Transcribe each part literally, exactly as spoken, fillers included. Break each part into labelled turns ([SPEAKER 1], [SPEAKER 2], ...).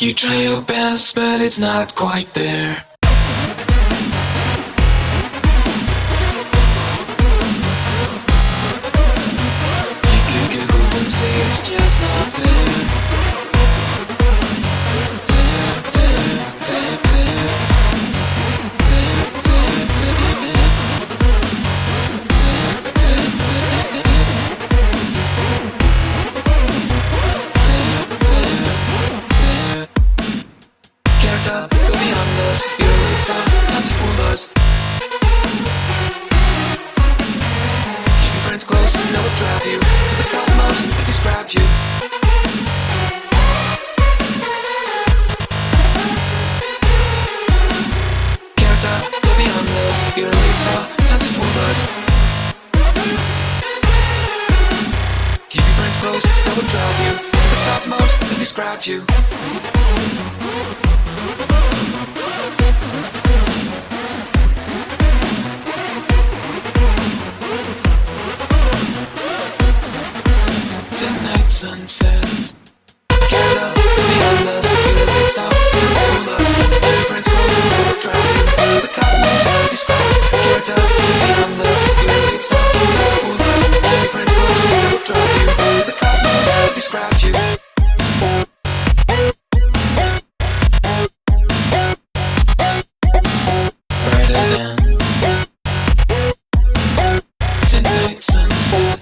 [SPEAKER 1] You try your best, but it's not quite there. You could give up and say it's just not there. There, there, there, there. There, there, there, there. There, there, there, there. There, there, there. Character, go beyond us. You're a little son, not to fool us. Keep your friends close, no one drive you to the cosmos that described you. Character, go beyond us. You're a little son, not to fool us. Keep your friends close, no one drive you to the cosmos that described you. Tonight sunset. Get up, beyond us. Feel it, it's out, it's all us. Every friend's close, never drive you to the cosmos that describe. Get up, beyond us. Feel it, it's out, it's all us. Every friend's close, never drive you to the cosmos that described you. Brighter than tonight sunset.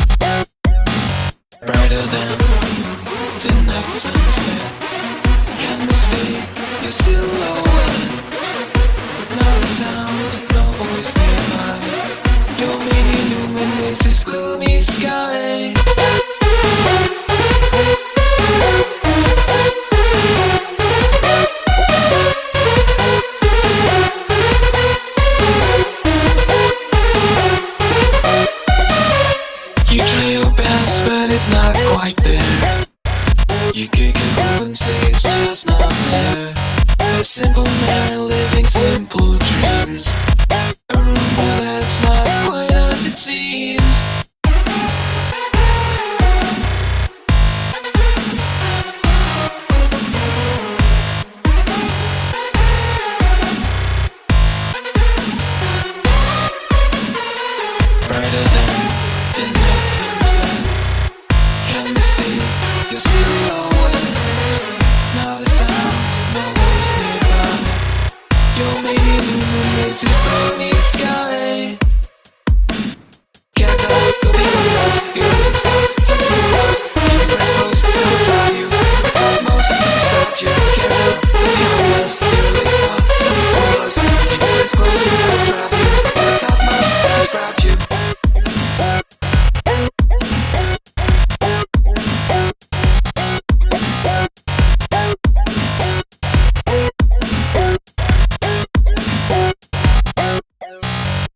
[SPEAKER 1] Brighter than tonight sunset. Can't mistake your silhouette. Not a sound, no voice nearby. Your many illuminates this gloomy sky. You try your best, but it's not quite there. You kick it up and say it's just not there. A simple man living simple dreams.